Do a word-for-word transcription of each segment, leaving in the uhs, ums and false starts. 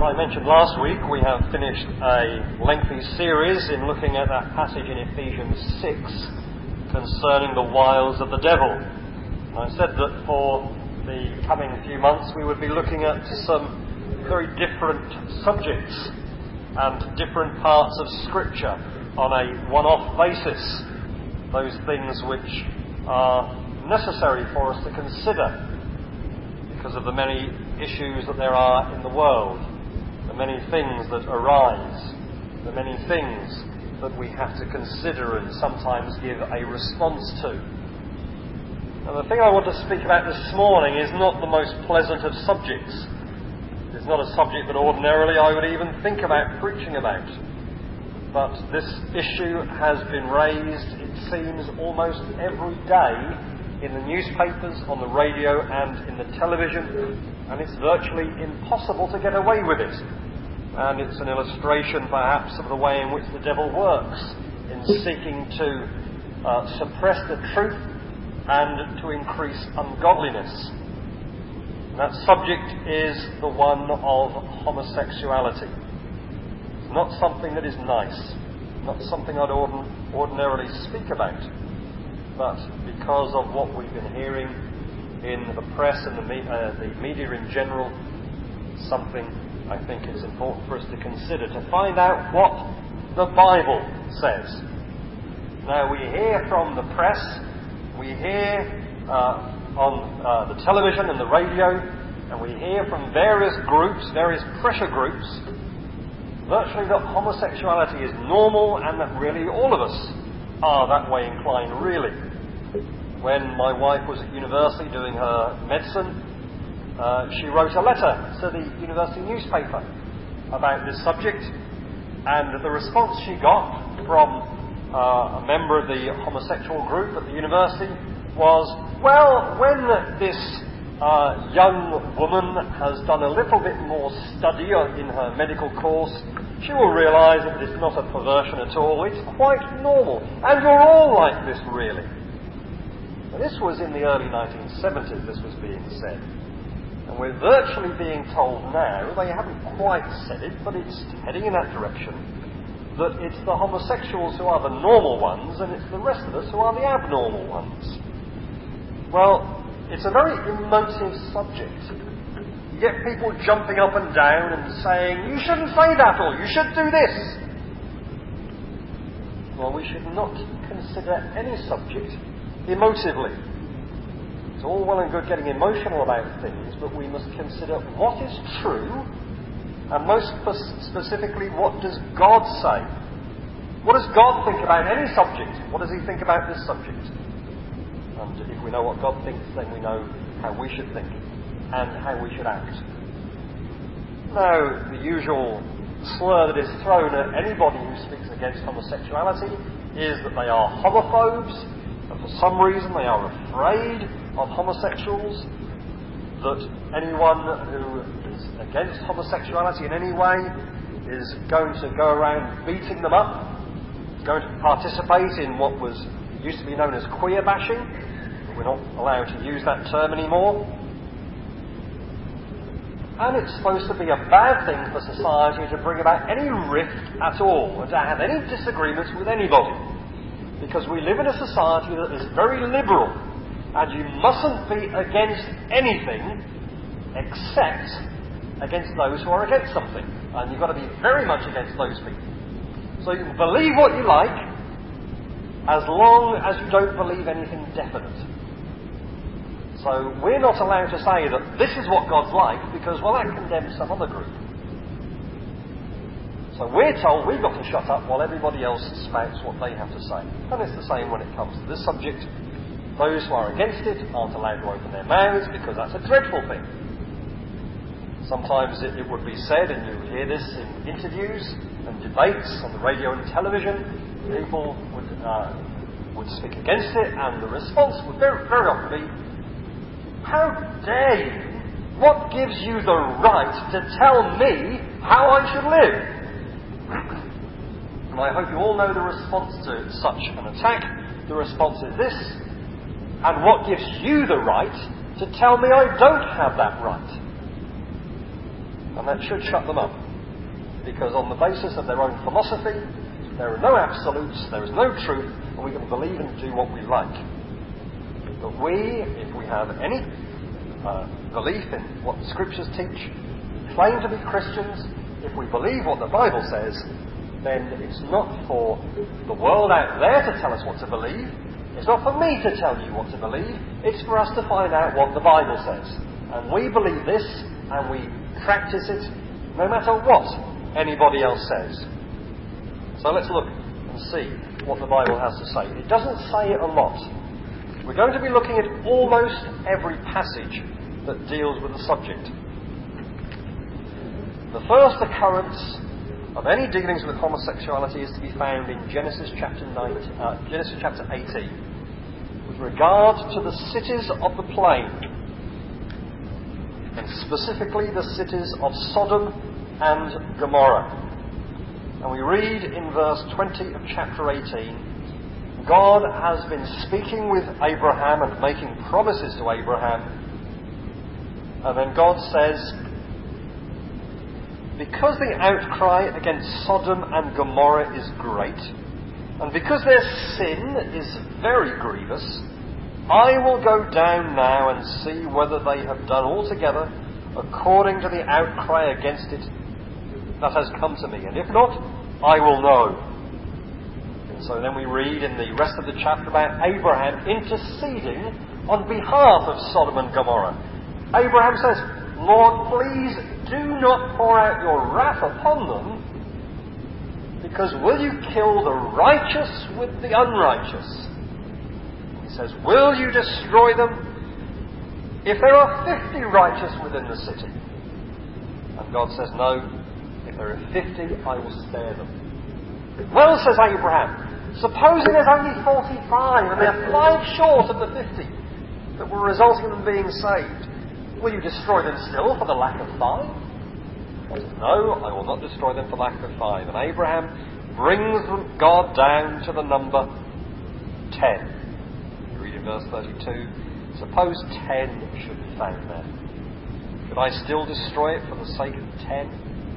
I mentioned last week, we have finished a lengthy series in looking at that passage in Ephesians six concerning the wiles of the devil. And I said that for the coming few months we would be looking at some very different subjects and different parts of Scripture on a one-off basis. Those things which are necessary for us to consider because of the many issues that there are in the world, the many things that arise, the many things that we have to consider and sometimes give a response to. And the thing I want to speak about this morning is not the most pleasant of subjects. It's not a subject that ordinarily I would even think about preaching about. But this issue has been raised, it seems, almost every day in the newspapers, on the radio and in the television, and it's virtually impossible to get away with it. And it's an illustration perhaps of the way in which the devil works in seeking to uh, suppress the truth and to increase ungodliness. And that subject is the one of homosexuality. It's not something that is nice, not something I'd ordin- ordinarily speak about. But because of what we've been hearing in the press and the, me- uh, the media in general, something I think it's important for us to consider, to find out what the Bible says. Now, we hear from the press, we hear uh, on uh, the television and the radio, and we hear from various groups, various pressure groups, virtually that homosexuality is normal and that really all of us are that way inclined, really. When my wife was at university doing her medicine, uh, she wrote a letter to the university newspaper about this subject, and the response she got from uh, a member of the homosexual group at the university was, well, when this uh, young woman has done a little bit more study in her medical course, she will realise that it's not a perversion at all, it's quite normal. And you're all like this, really. Now, this was in the early nineteen seventies, this was being said. And we're virtually being told now, they haven't quite said it, but it's heading in that direction, that it's the homosexuals who are the normal ones, and it's the rest of us who are the abnormal ones. Well, it's a very emotive subject. You get people jumping up and down and saying, you shouldn't say that, or you should do this. Well, we should not consider any subject emotively. It's all well and good getting emotional about things, but we must consider what is true, and most specifically, what does God say? What does God think about any subject? What does He think about this subject? And if we know what God thinks, then we know how we should think and how we should act. Now, the usual slur that is thrown at anybody who speaks against homosexuality is that they are homophobes, and for some reason they are afraid of homosexuals, that anyone who is against homosexuality in any way is going to go around beating them up, going to participate in what was used to be known as queer bashing, but we're not allowed to use that term anymore. And it's supposed to be a bad thing for society to bring about any rift at all, or to have any disagreements with anybody. Because we live in a society that is very liberal, and you mustn't be against anything except against those who are against something. And you've got to be very much against those people. So you can believe what you like, as long as you don't believe anything definite. So we're not allowed to say that this is what God's like, because, well, that condemns some other group. So we're told we've got to shut up while everybody else spouts what they have to say. And it's the same when it comes to this subject. Those who are against it aren't allowed to open their mouths, because that's a dreadful thing. Sometimes it, it would be said, and you hear this in interviews and debates on the radio and television, people would, uh, would speak against it, and the response would very, very often be, how dare you? What gives you the right to tell me how I should live? And I hope you all know the response to such an attack. The response is this: and what gives you the right to tell me I don't have that right? And that should shut them up. Because on the basis of their own philosophy, there are no absolutes, there is no truth, and we can believe and do what we like. But we, if we have any uh, belief in what the Scriptures teach, claim to be Christians, if we believe what the Bible says, then it's not for the world out there to tell us what to believe. It's not for me to tell you what to believe. It's for us to find out what the Bible says. And we believe this, and we practice it, no matter what anybody else says. So let's look and see what the Bible has to say. It doesn't say a lot. We're going to be looking at almost every passage that deals with the subject. The first occurrence of any dealings with homosexuality is to be found in Genesis chapter nineteen, uh, Genesis chapter eighteen, with regard to the cities of the plain, and specifically the cities of Sodom and Gomorrah. And we read in verse twenty of chapter eighteen, God has been speaking with Abraham and making promises to Abraham. And then God says, because the outcry against Sodom and Gomorrah is great, and because their sin is very grievous, I will go down now and see whether they have done altogether according to the outcry against it that has come to me. And if not, I will know. So then we read in the rest of the chapter about Abraham interceding on behalf of Sodom and Gomorrah. Abraham says, Lord, please do not pour out your wrath upon them, because will you kill the righteous with the unrighteous? He says, will you destroy them if there are fifty righteous within the city? And God says, no, if there are fifty, I will spare them. Well, says Abraham, supposing there's only forty-five and they're five short of the fifty that were resulting in them being saved, will you destroy them still for the lack of five? God says, no, I will not destroy them for lack of five. And Abraham brings God down to the number ten. You read in verse thirty-two, suppose ten should be found there. Should I still destroy it for the sake of ten?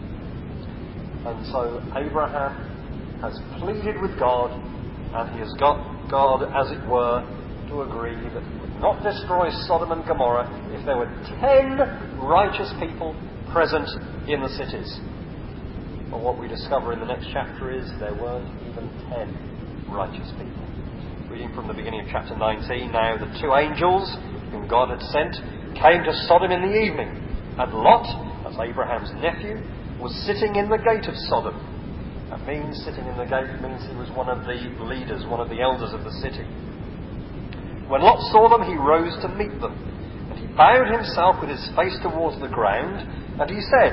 And so Abraham has pleaded with God, and he has got God, as it were, to agree that he would not destroy Sodom and Gomorrah if there were ten righteous people present in the cities. But what we discover in the next chapter is there weren't even ten righteous people. Reading from the beginning of chapter nineteen, now the two angels whom God had sent came to Sodom in the evening, and Lot, as Abraham's nephew, was sitting in the gate of Sodom. That means, sitting in the gate means he was one of the leaders, one of the elders of the city. When Lot saw them, he rose to meet them, and he bowed himself with his face towards the ground, and he said,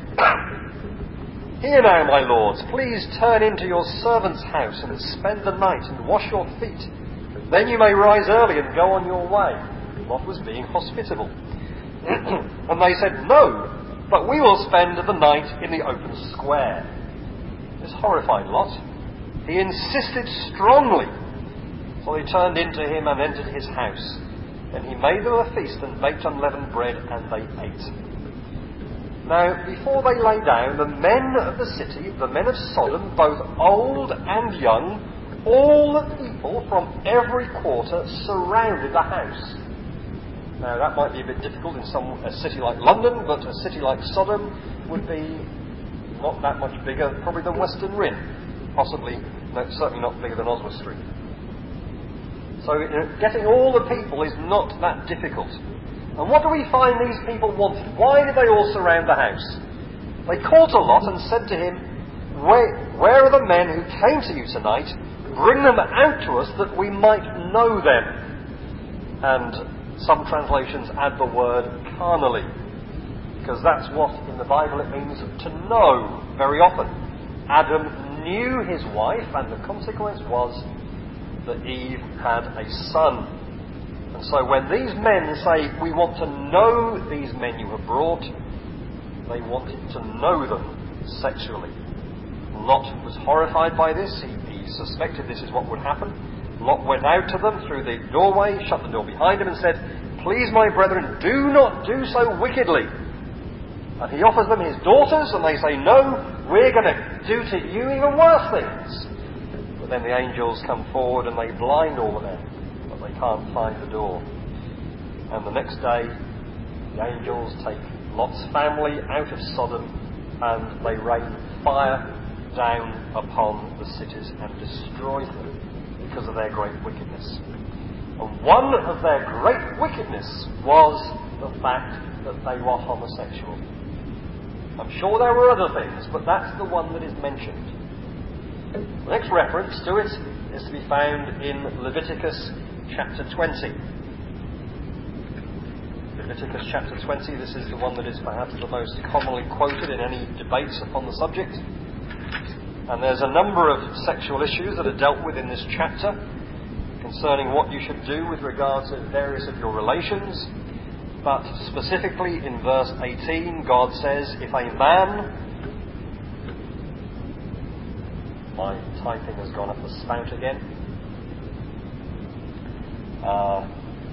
Here now, my lords, please turn into your servant's house and spend the night and wash your feet. Then you may rise early and go on your way. Lot was being hospitable. And they said, No, but we will spend the night in the open square. This horrified Lot. He insisted strongly. So they turned into him and entered his house. Then he made them a feast and baked unleavened bread, and they ate. Now, before they lay down, the men of the city, the men of Sodom, both old and young, all the people from every quarter surrounded the house. Now, that might be a bit difficult in some a city like London, but a city like Sodom would be not that much bigger, probably than Western Ring. Possibly, no, certainly not bigger than Oswald Street. So you know, getting all the people is not that difficult. And what do we find these people wanted? Why did they all surround the house? They called to Lot and said to him, where, where are the men who came to you tonight? Bring them out to us that we might know them. And some translations add the word carnally, because that's what in the Bible it means to know very often. Adam knew his wife, and the consequence was that Eve had a son. And so when these men say, we want to know these men you have brought, they wanted to know them sexually. Lot was horrified by this. He, he suspected this is what would happen. Lot went out to them through the doorway, shut the door behind him and said, Please, my brethren, do not do so wickedly. And he offers them his daughters, and they say, no, we're going to do to you even worse things. But then the angels come forward and they blind all of them, but they can't find the door. And the next day, the angels take Lot's family out of Sodom, and they rain fire down upon the cities and destroy them because of their great wickedness. And one of their great wickedness was the fact that they were homosexual. I'm sure there were other things, but that's the one that is mentioned. The next reference to it is to be found in Leviticus chapter twenty. Leviticus chapter twenty, this is the one that is perhaps the most commonly quoted in any debates upon the subject. And there's a number of sexual issues that are dealt with in this chapter concerning what you should do with regard to various of your relations. But specifically in verse eighteen, God says, if a man... My typing has gone up the spout again. Uh,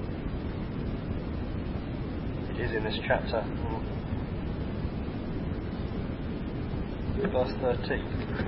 it is in this chapter. Verse thirteen.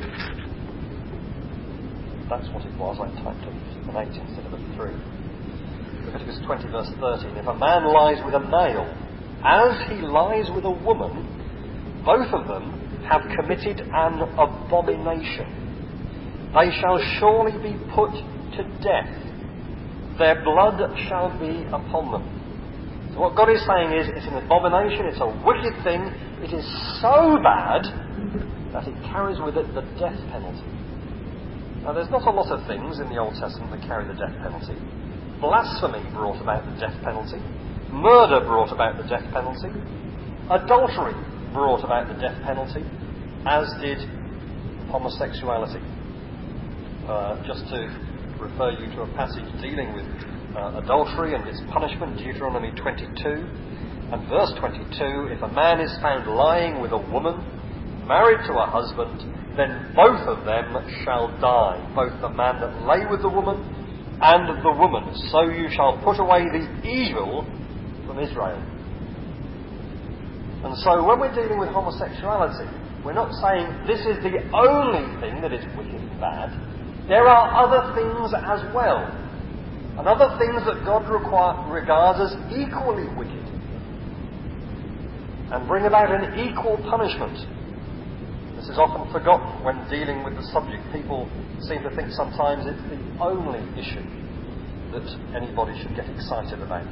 That's what it was. I typed an eight instead of a three. Leviticus twenty verse thirteen. If a man lies with a male, as he lies with a woman, both of them have committed an abomination. They shall surely be put to death. Their blood shall be upon them. So what God is saying is, it's an abomination, it's a wicked thing, it is so bad that it carries with it the death penalty. Now there's not a lot of things in the Old Testament that carry the death penalty. Blasphemy brought about the death penalty. Murder brought about the death penalty. Adultery brought about the death penalty, as did homosexuality. Uh, just to refer you to a passage dealing with uh, adultery and its punishment, Deuteronomy twenty-two and verse twenty-two, if a man is found lying with a woman, married to a husband, then both of them shall die, both the man that lay with the woman and the woman. So you shall put away the evil from Israel. And so when we're dealing with homosexuality, we're not saying this is the only thing that is wicked and bad. There are other things as well. And other things that God require, regards as equally wicked. And bring about an equal punishment. This is often forgotten when dealing with the subject. People seem to think sometimes it's the only issue that anybody should get excited about.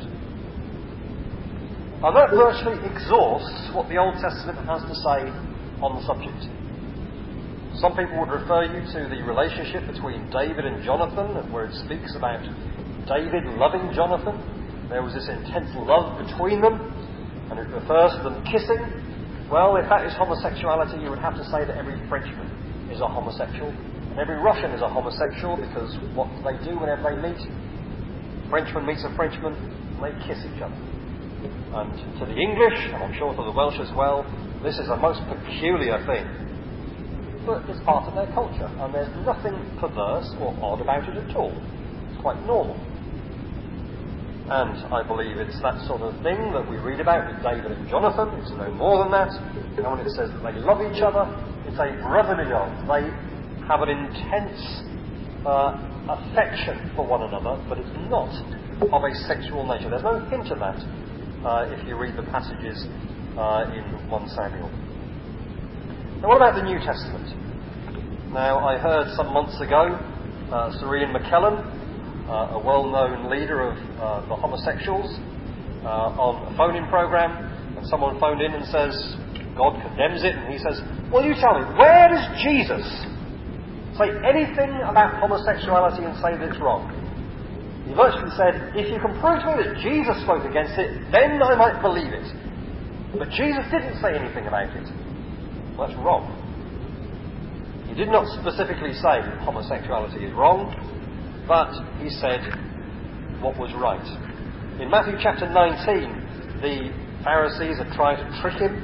And that virtually exhausts what the Old Testament has to say on the subject. Some people would refer you to the relationship between David and Jonathan, where it speaks about David loving Jonathan. There was this intense love between them, and it refers to them kissing. Well, if that is homosexuality, you would have to say that every Frenchman is a homosexual, and every Russian is a homosexual, because what they do whenever they meet, Frenchman meets a Frenchman, and they kiss each other. And to the English, and I'm sure to the Welsh as well, this is a most peculiar thing. But it's part of their culture, and there's nothing perverse or odd about it at all. It's quite normal. And I believe it's that sort of thing that we read about with David and Jonathan. It's no more than that. And when it says that they love each other, it's a brotherly love. They have an intense uh, affection for one another, but it's not of a sexual nature. There's no hint of that uh, if you read the passages uh, in First Samuel. Now, what about the New Testament? Now, I heard some months ago uh, Sir Ian McKellen, uh, a well-known leader of uh, the homosexuals, uh, on a phone-in program, and someone phoned in and says, God condemns it, and he says, well, you tell me, where does Jesus say anything about homosexuality and say that it's wrong? He virtually said, if you can prove to me that Jesus spoke against it, then I might believe it. But Jesus didn't say anything about it. Well, that's wrong. He did not specifically say homosexuality is wrong, but he said what was right. In Matthew chapter nineteen, the Pharisees had tried to trick him.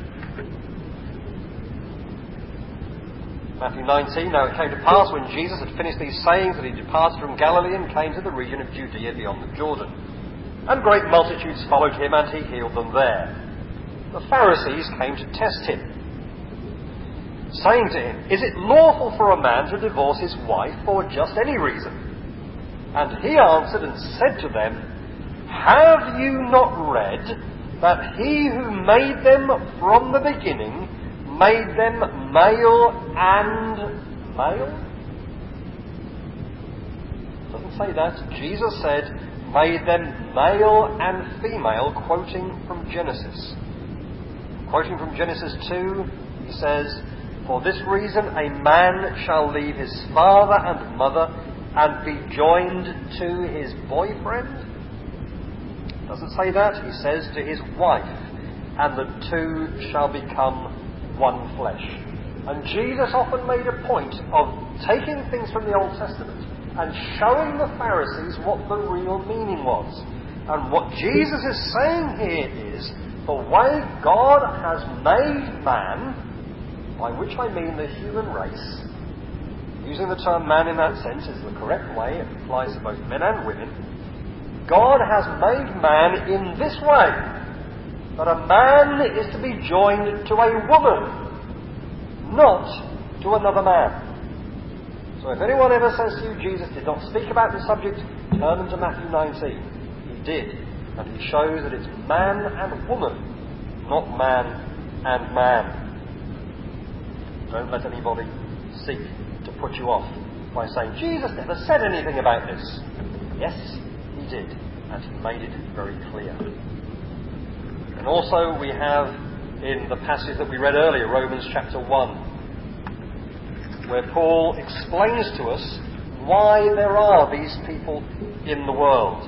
Matthew nineteen, now it came to pass when Jesus had finished these sayings that he departed from Galilee and came to the region of Judea beyond the Jordan. And great multitudes followed him, and he healed them there. the Pharisees came to test him, saying to him, "Is it lawful for a man to divorce his wife for just any reason?" And he answered and said to them, "Have you not read that he who made them from the beginning made them male and male?" Doesn't say that. Jesus said, "Made them male and female," quoting from Genesis. Quoting from Genesis two, he says, "For this reason a man shall leave his father and mother and be joined to his boyfriend." Doesn't say that. He says to his wife, "And the two shall become one flesh." And Jesus often made a point of taking things from the Old Testament and showing the Pharisees what the real meaning was. And what Jesus is saying here is, the way God has made man, by which I mean the human race, using the term man in that sense is the correct way, it applies to both men and women. God has made man in this way, that a man is to be joined to a woman, not to another man. So if anyone ever says to you, Jesus did not speak about this subject, turn them to Matthew nineteen. He did. And he shows that it's man and woman, not man and man. Don't let anybody seek to put you off by saying, Jesus never said anything about this. Yes, he did. And he made it very clear. And also we have in the passage that we read earlier, Romans chapter one, where Paul explains to us why there are these people in the world.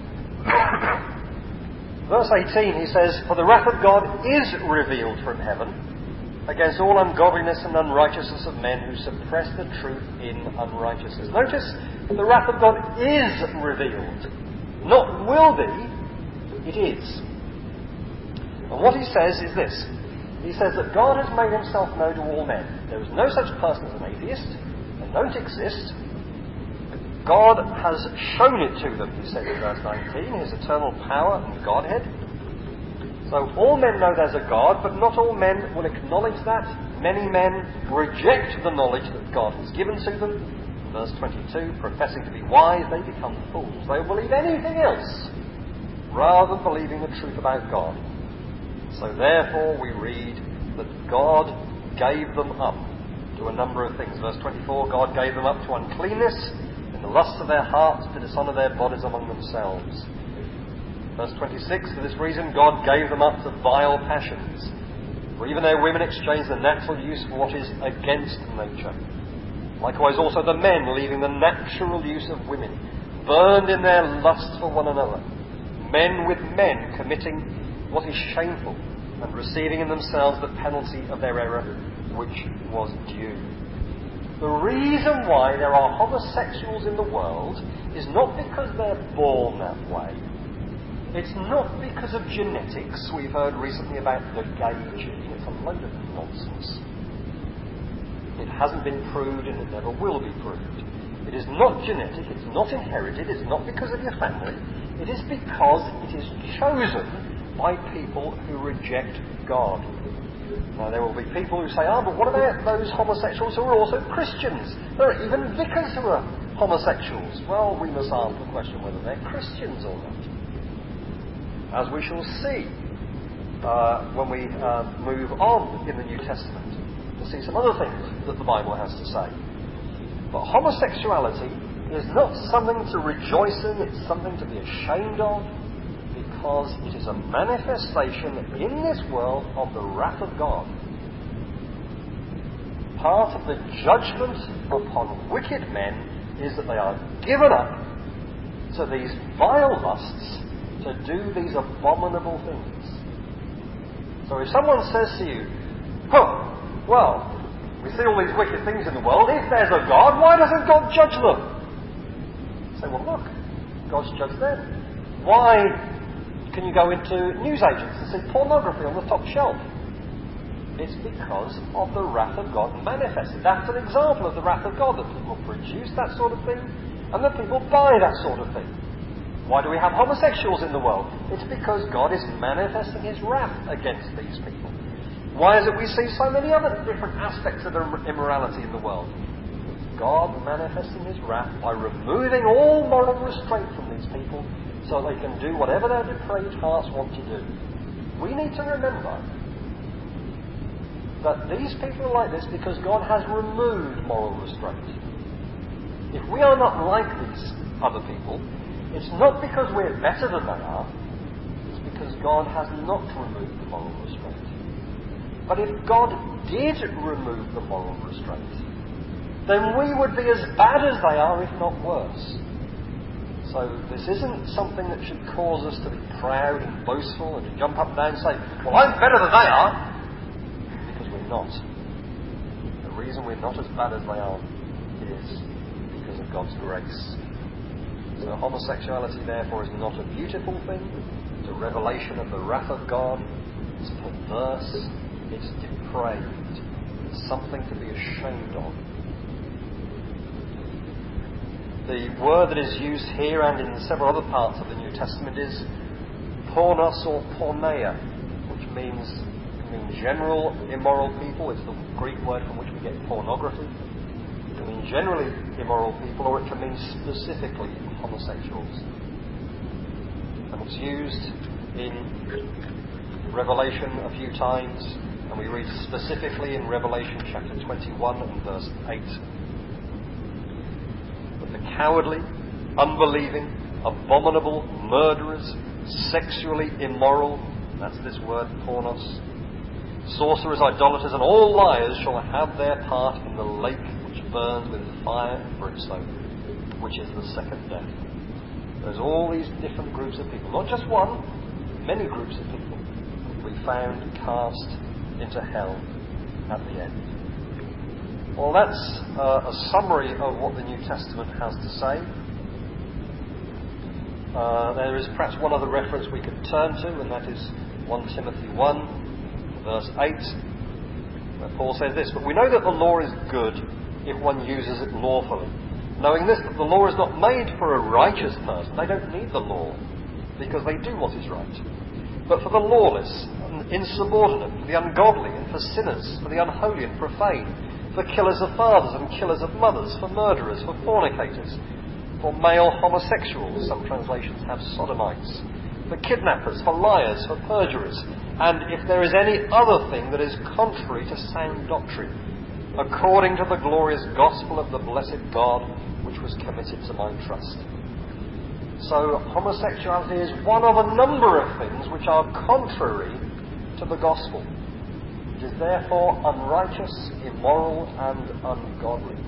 Verse eighteen, he says, "For the wrath of God is revealed from heaven against all ungodliness and unrighteousness of men who suppress the truth in unrighteousness." Notice, the wrath of God is revealed. Not will be, it is. And what he says is this. He says that God has made himself known to all men. There is no such person as an atheist. They don't exist. God has shown it to them, he says in verse nineteen, his eternal power and Godhead. So all men know there's a God, but not all men will acknowledge that. Many men reject the knowledge that God has given to them. In verse twenty-two, professing to be wise, they become fools. They will believe anything else rather than believing the truth about God. So therefore we read that God gave them up to a number of things. Verse twenty-four, God gave them up to uncleanness in the lusts of their hearts to dishonour their bodies among themselves. Verse twenty-six, for this reason God gave them up to vile passions. For even their women exchanged the natural use for what is against nature. Likewise also the men, leaving the natural use of women, burned in their lust for one another. Men with men committing what is shameful, and receiving in themselves the penalty of their error, which was due. The reason why there are homosexuals in the world is not because they're born that way. It's not because of genetics. We've heard recently about the gay gene. It's a load of nonsense. It hasn't been proved and it never will be proved. It is not genetic, it's not inherited, it's not because of your family. It is because it is chosen by people who reject God. Now there will be people who say, oh, but what about those homosexuals who are also Christians? There are even vicars who are homosexuals. Well, we must ask the question whether they're Christians or not. As we shall see uh, when we uh, move on in the New Testament, we'll see some other things that the Bible has to say. But homosexuality is not something to rejoice in, it's something to be ashamed of, because it is a manifestation in this world of the wrath of God. Part of the judgment upon wicked men is that they are given up to these vile lusts, to do these abominable things. So if someone says to you, oh, well, we see all these wicked things in the world, if there's a God, why doesn't God judge them? You say, well look, God's judged them. Why can you go into newsagents and see pornography on the top shelf? It's because of the wrath of God manifested. That's an example of the wrath of God, that people produce that sort of thing and that people buy that sort of thing. Why do we have homosexuals in the world? It's because God is manifesting his wrath against these people. Why is it we see so many other different aspects of immorality in the world? It's God manifesting his wrath by removing all moral restraint from these people so they can do whatever their depraved hearts want to do. We need to remember that these people are like this because God has removed moral restraint. If we are not like these other people, it's not because we're better than they are, it's because God has not removed the moral restraint. But if God did remove the moral restraint, then we would be as bad as they are, if not worse. So this isn't something that should cause us to be proud and boastful and to jump up and down and say, well, I'm better than they are, because we're not. The reason we're not as bad as they are is because of God's grace. So homosexuality, therefore, is not a beautiful thing. It's a revelation of the wrath of God. It's perverse. It's depraved. It's something to be ashamed of. The word that is used here and in several other parts of the New Testament is pornos or porneia, which means, can mean general immoral people. It's the Greek word from which we get pornography. It can mean generally immoral people, or it can mean specifically homosexuals. And it's used in Revelation a few times, and we read specifically in Revelation chapter twenty-one and verse eight. But the cowardly, unbelieving, abominable, murderers, sexually immoral, that's this word pornos, sorcerers, idolaters, and all liars shall have their part in the lake which burns with fire and brimstone, which is the second death. There's all these different groups of people, not just one, many groups of people will be found cast into hell at the end. Well, that's uh, a summary of what the New Testament has to say. Uh, there is perhaps one other reference we could turn to, and that is First Timothy one, verse eight, where Paul says this, but we know that the law is good if one uses it lawfully. Knowing this, that the law is not made for a righteous person. They don't need the law because they do what is right. But for the lawless and insubordinate, for the ungodly and for sinners, for the unholy and profane, for killers of fathers and killers of mothers, for murderers, for fornicators, for male homosexuals, some translations have sodomites, for kidnappers, for liars, for perjurers, and if there is any other thing that is contrary to sound doctrine, according to the glorious gospel of the blessed God, which was committed to my trust. So homosexuality is one of a number of things which are contrary to the gospel. It is therefore unrighteous, immoral, and ungodly.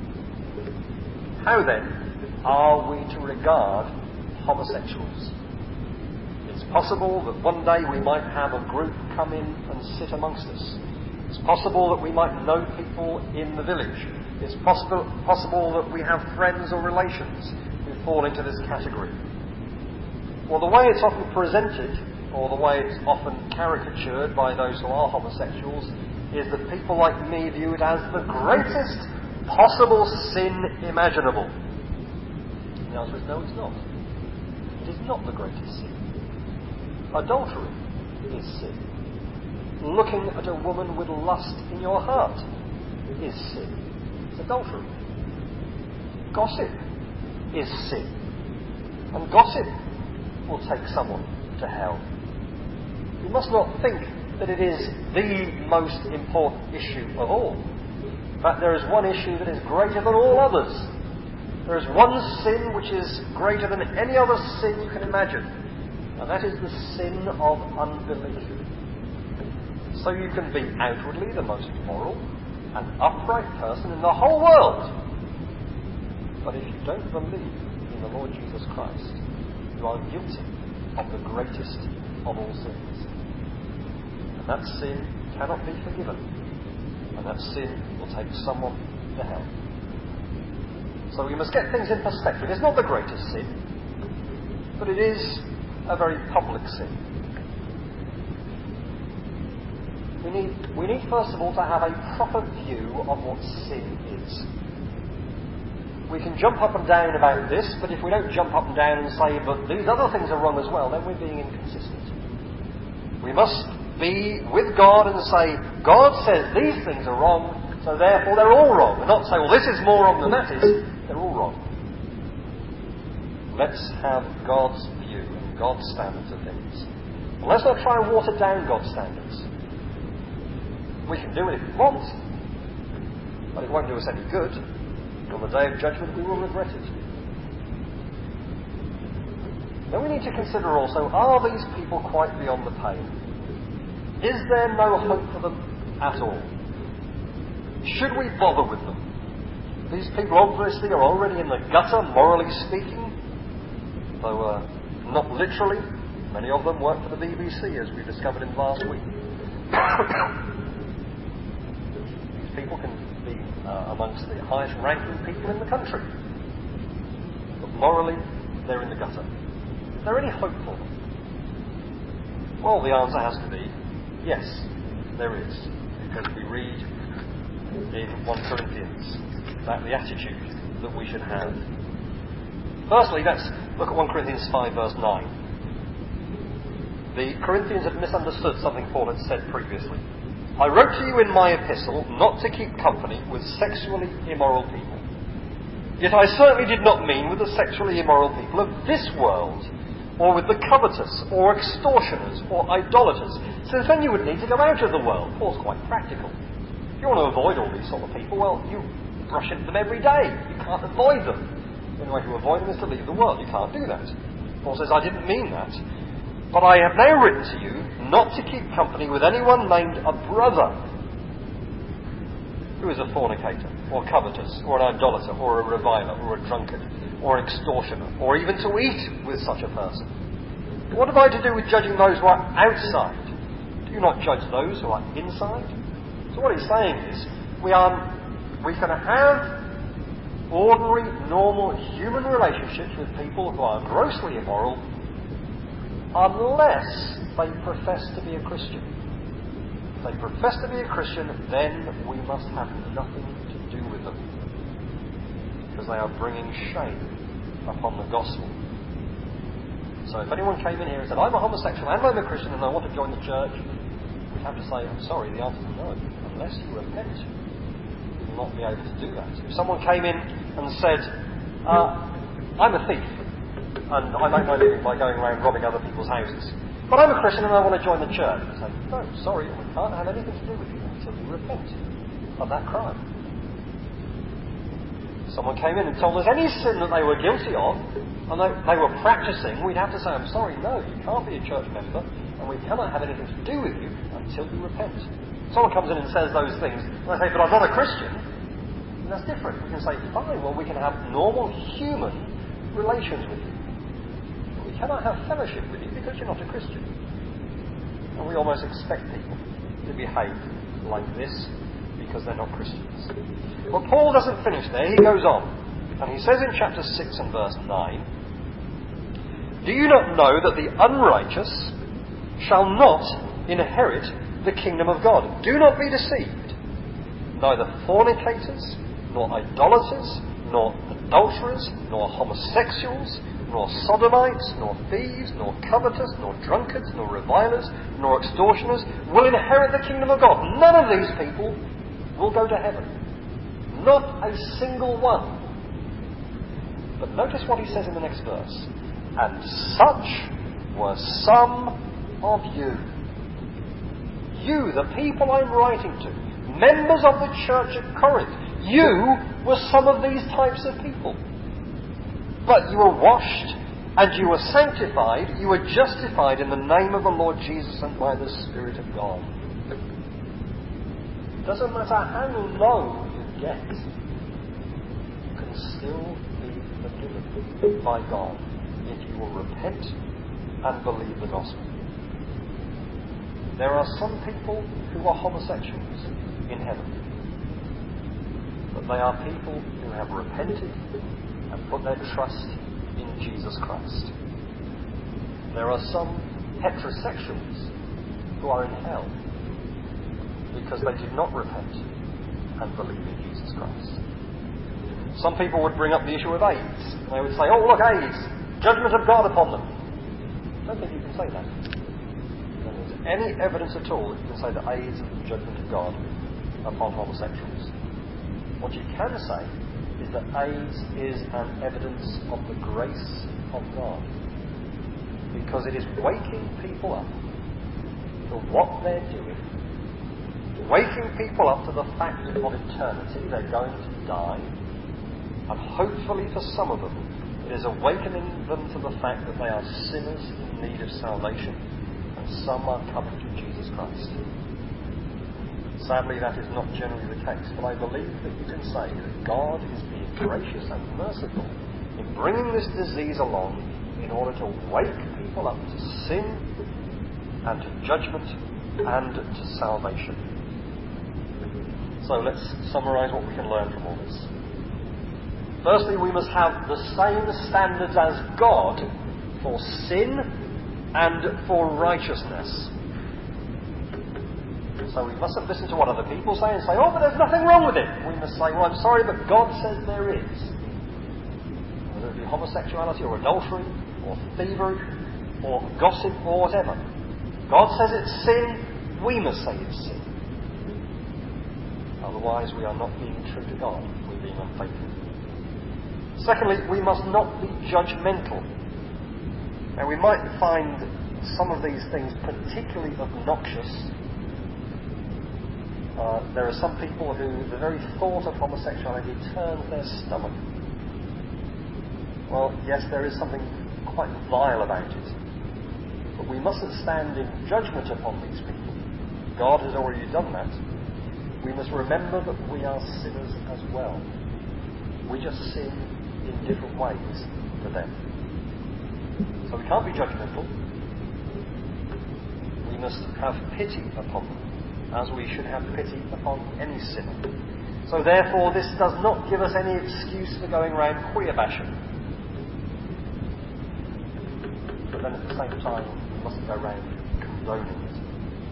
How then are we to regard homosexuals? It's possible that one day we might have a group come in and sit amongst us. It's possible that we might know people in the village. It's possible, possible that we have friends or relations who fall into this category. Well, the way it's often presented, or the way it's often caricatured by those who are homosexuals, is that people like me view it as the greatest possible sin imaginable. The answer is no, it's not. It is not the greatest sin. Adultery is sin. Looking at a woman with lust in your heart is sin. It's adultery. Gossip is sin. And gossip will take someone to hell. You must not think that it is the most important issue of all. In fact, there is one issue that is greater than all others. There is one sin which is greater than any other sin you can imagine, and that is the sin of unbelief. So you can be outwardly the most moral and upright person in the whole world, but if you don't believe in the Lord Jesus Christ, you are guilty of the greatest of all sins. And that sin cannot be forgiven. And that sin will take someone to hell. So we must get things in perspective. It's not the greatest sin, but it is a very public sin. We need, we need first of all to have a proper view of what sin is. We can jump up and down about this, but if we don't jump up and down and say, but these other things are wrong as well, then we're being inconsistent. We must be with God and say, God says these things are wrong, so therefore they're all wrong. And not say, well, this is more wrong than that is. They're all wrong. Let's have God's view and God's standards of things. Well, let's not try and water down God's standards. We can do it if we want, but it won't do us any good. On the day of judgment, we will regret it. Then we need to consider also, are these people quite beyond the pale? Is there no hope for them at all? Should we bother with them? These people obviously are already in the gutter, morally speaking, though uh, not literally. Many of them work for the B B C, as we discovered in last week. These people can be uh, amongst the highest ranking people in the country. But morally, they're in the gutter. Is there any hope for them? Well, the answer has to be yes, there is. Because we read in First Corinthians about the attitude that we should have. Firstly, let's look at First Corinthians five verse nine. The Corinthians had misunderstood something Paul had said previously. I wrote to you in my epistle not to keep company with sexually immoral people. Yet I certainly did not mean with the sexually immoral people of this world, or with the covetous, or extortioners, or idolaters, since then you would need to go out of the world. Paul's quite practical. If you want to avoid all these sort of people, well, you brush into them every day. You can't avoid them. The only way to avoid them is to leave the world. You can't do that. Paul says, I didn't mean that. But I have now written to you not to keep company with anyone named a brother who is a fornicator, or covetous, or an idolater, or a reviler, or a drunkard, or an extortioner, or even to eat with such a person. What have I to do with judging those who are outside? Do you not judge those who are inside? So what he's saying is, we are we can have ordinary, normal human relationships with people who are grossly immoral, unless they profess to be a Christian. If they profess to be a Christian, then we must have nothing to do with them, because they are bringing shame upon the gospel. So if anyone came in here and said, I'm a homosexual and I'm a Christian and I want to join the church, we'd have to say, I'm sorry, the answer is no. Unless you repent, you will not be able to do that. If someone came in and said, uh, I'm a thief, and I make my living by going around robbing other people's houses, but I'm a Christian and I want to join the church, I say, no, sorry, we can't have anything to do with you until you repent of that crime. Someone came in and told us any sin that they were guilty of, and they, they were practicing, we'd have to say, I'm sorry, no, you can't be a church member, and we cannot have anything to do with you until you repent. Someone comes in and says those things, and I say, but I'm not a Christian, and that's different. We can say, fine, well, we can have normal human relations with you. But we cannot have fellowship with you because you're not a Christian. And we almost expect people to behave like this because they're not Christians. But Paul doesn't finish there, he goes on. And he says in chapter six and verse nine, do you not know that the unrighteous shall not inherit the kingdom of God? Do not be deceived. Neither fornicators, nor idolaters, nor adulterers, nor homosexuals, nor sodomites, nor thieves, nor covetous, nor drunkards, nor revilers, nor extortioners will inherit the kingdom of God. None of these people will go to heaven. Not a single one. But notice what he says in the next verse. And such were some of you. You, the people I'm writing to, members of the church at Corinth, you were some of these types of people. But you were washed and you were sanctified, you were justified in the name of the Lord Jesus and by the Spirit of God. It doesn't matter how low you get, you can still be forgiven by God if you will repent and believe the gospel. There are some people who are homosexuals in heaven, but they are people who have repented and put their trust in Jesus Christ. There are some heterosexuals who are in hell because they did not repent and believe in Jesus Christ. Some people would bring up the issue of AIDS. And they would say, oh, look, AIDS, judgment of God upon them. I don't think you can say that. If there's any evidence at all that you can say that AIDS is the judgment of God upon homosexuals. What you can say is that AIDS is an evidence of the grace of God. Because it is waking people up to what they're doing. Waking people up to the fact of eternity. They're going to die. And hopefully for some of them, it is awakening them to the fact that they are sinners in need of salvation. And some are coming to Jesus Christ. Sadly, that is not generally the case. But I believe that you can say that God is being gracious and merciful in bringing this disease along in order to wake people up to sin and to judgment and to salvation. So let's summarise what we can learn from all this. Firstly, we must have the same standards as God for sin and for righteousness. So we mustn't listen to what other people say and say, oh, but there's nothing wrong with it. We must say, well, I'm sorry, but God says there is. Whether it be homosexuality or adultery or thievery or gossip or whatever. God says it's sin, we must say it's sin. Otherwise we are not being true to God, we're being unfaithful. Secondly, we must not be judgmental. Now we might find some of these things particularly obnoxious. Uh, there are some people who the very thought of homosexuality turns their stomach. Well, yes, there is something quite vile about it. But we mustn't stand in judgment upon these people. God has already done that. We must remember that we are sinners as well. We just sin in different ways to them. So we can't be judgmental. We must have pity upon them, as we should have pity upon any sinner. So therefore this does not give us any excuse for going around queer bashing. But then at the same time, we mustn't go around condoning it.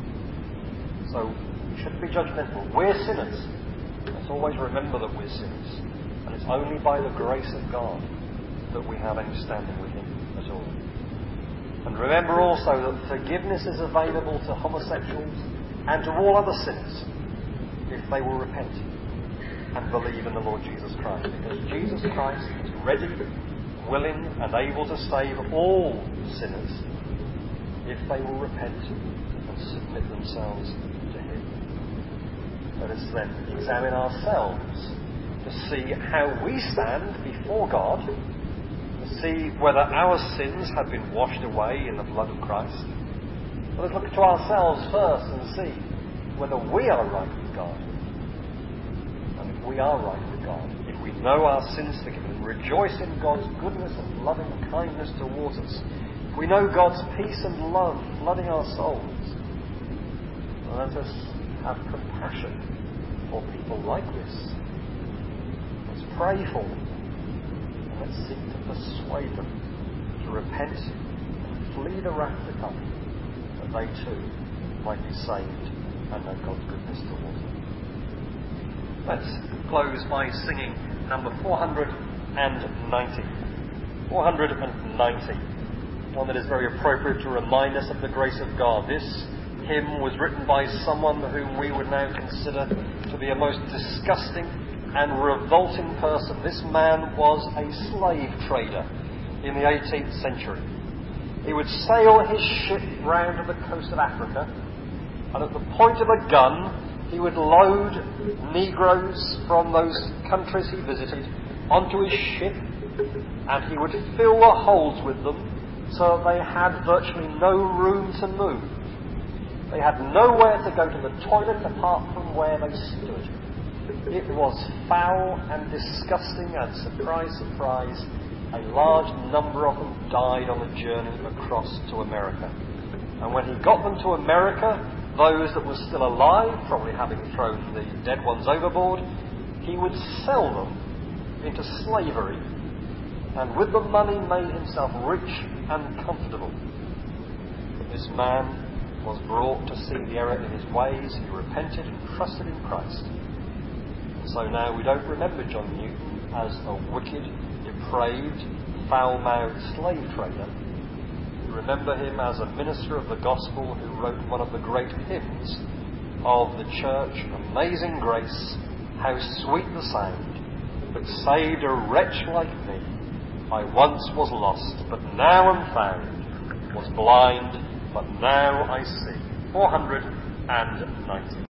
So we shouldn't be judgmental. We're sinners. Let's always remember that we're sinners. And it's only by the grace of God that we have any standing with Him at all. And remember also that forgiveness is available to homosexuals and to all other sinners if they will repent and believe in the Lord Jesus Christ. Because Jesus Christ is ready, willing and able to save all sinners if they will repent and submit themselves to Him. Let us then examine ourselves to see how we stand before God, to see whether our sins have been washed away in the blood of Christ. Let us look to ourselves first and see whether we are right with God. And if we are right with God, if we know our sins forgiven, rejoice in God's goodness and loving kindness towards us, if we know God's peace and love flooding our souls, let us have compassion for people like this. Let's pray for them. And let's seek to persuade them to repent and flee the wrath to come, that they too might be saved and know God's goodness towards them. Let's close by singing number four hundred ninety. four hundred ninety. One that is very appropriate to remind us of the grace of God. This hymn was written by someone whom we would now consider to be a most disgusting and revolting person. This man was a slave trader in the eighteenth century. He would sail his ship round to the coast of Africa, and at the point of a gun he would load Negroes from those countries he visited onto his ship, and he would fill the holds with them so that they had virtually no room to move. They had nowhere to go to the toilet apart from where they stood. It was foul and disgusting, and surprise, surprise, a large number of them died on the journey across to America. And when he got them to America, those that were still alive, probably having thrown the dead ones overboard, he would sell them into slavery, and with the money made himself rich and comfortable. But this man was brought to see the error in his ways. He repented and trusted in Christ. And So now we don't remember John Newton as a wicked, depraved, foul-mouthed slave trader. We remember him as a minister of the gospel who wrote one of the great hymns of the church, Amazing Grace, how sweet the sound that saved a wretch like me. I once was lost, but now am found, was blind, but now I see. four hundred ninety.